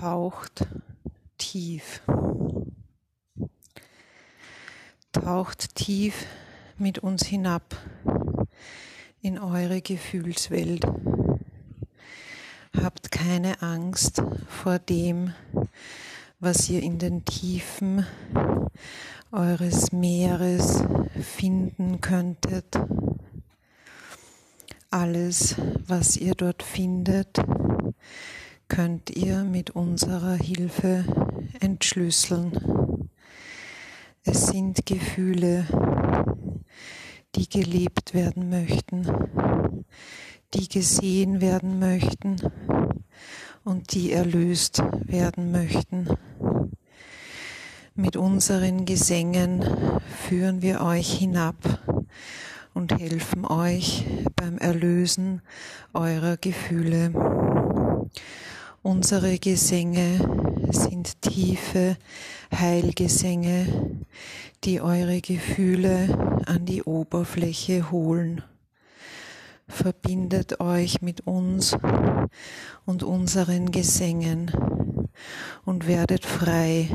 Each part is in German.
taucht tief. Taucht tief mit uns hinab in eure Gefühlswelt. Habt keine Angst vor dem, was ihr in den Tiefen eures Meeres finden könntet. Alles, was ihr dort findet, könnt ihr mit unserer Hilfe entschlüsseln. Es sind Gefühle, die gelebt werden möchten, die gesehen werden möchten und die erlöst werden möchten. Mit unseren Gesängen führen wir euch hinab und helfen euch beim Erlösen eurer Gefühle. Unsere Gesänge sind tiefe Heilgesänge, die eure Gefühle an die Oberfläche holen. Verbindet euch mit uns und unseren Gesängen und werdet frei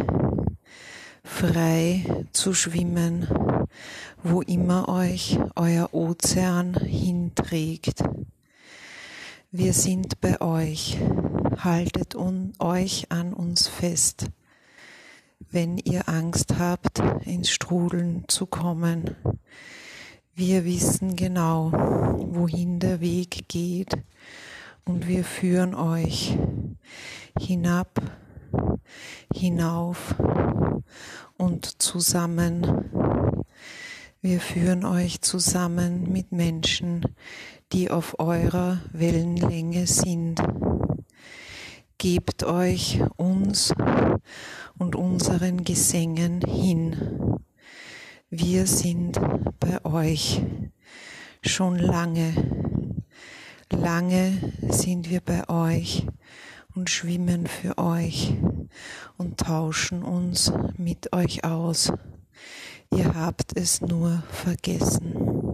zu schwimmen, wo immer euch euer Ozean hinträgt. Wir sind bei euch, haltet euch an uns fest, wenn ihr Angst habt, ins Strudeln zu kommen. Wir wissen genau, wohin der Weg geht, und wir führen euch hinab, hinauf und zusammen. Wir führen euch zusammen mit Menschen, die auf eurer Wellenlänge sind. Gebt euch uns und unseren Gesängen hin. Wir sind bei euch. Schon lange sind wir bei euch und schwimmen für euch und tauschen uns mit euch aus. Ihr habt es nur vergessen.